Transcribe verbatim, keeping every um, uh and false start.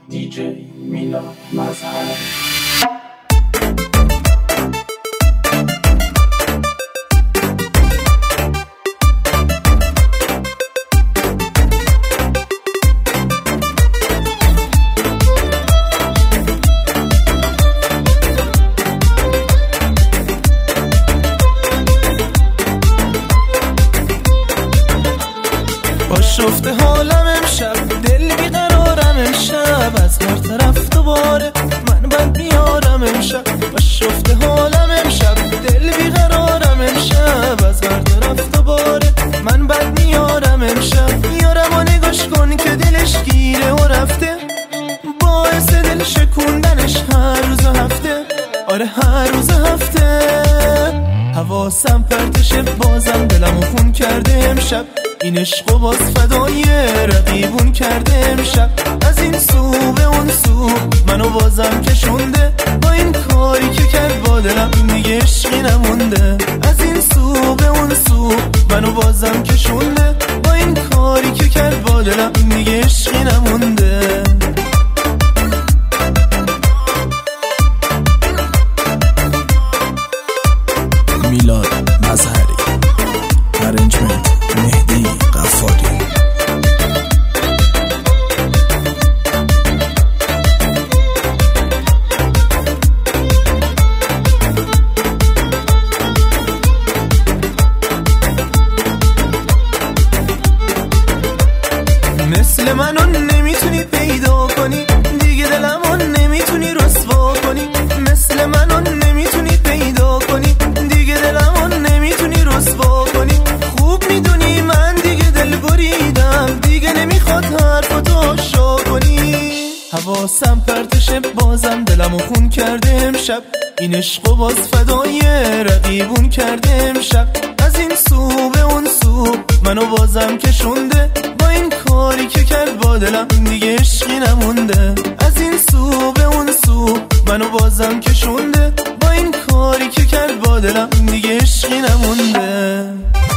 دی جی میلاد مظهر. شفته حالم امشب، دل بیقرارم امشب، از هر طرف دوباره من بد میارم امشب. شفته حالم امشب، دل بیقرارم امشب، از هر طرف دوباره من بد میارم امشب. میارم و نگاش کن که دلش گیره و رفته، باعث دل شکوندنش هر روز هفته، آره هر روز هفته. حواسم پرتشه، بازم دلمو خون کرده امشب، این عشق و باز فدای رقیبون کرده امشب. از این سو به اون سو منو بازم کشونده، با این کاری که کرد با دلم این دیگه عشقی نمونده. از این سو به اون سو منو بازم کشونده، با این کاری که کرد با دلم این دیگه عشقی نمونده. میلاد مظهری، ارنجمنت مهدی غفاری. مثل منو نمیتونی پیدا کنی، دیگه دلمو نمیتونی رسوا کنی. مثل منو نمیتونی پیدا کنی، دیگه دلمو نمیتونی رسوا کنی. خوب میدونی من دیگه دل بریدم، دیگه نمیخواد حرفاتو شا کنی. حواسم پرتشه، بازم دلمو خون کرده امشب، این عشق و باز فدای رقیبون کرده امشب. از این سو به اون سو منو بازم کشونده، با این کاری که کرد با دلم این دیگه عشقی نمونده. از این سو به اون سو منو بازم کشونده، با این کاری که کرد با دلم این دیگه عشقی نمونده.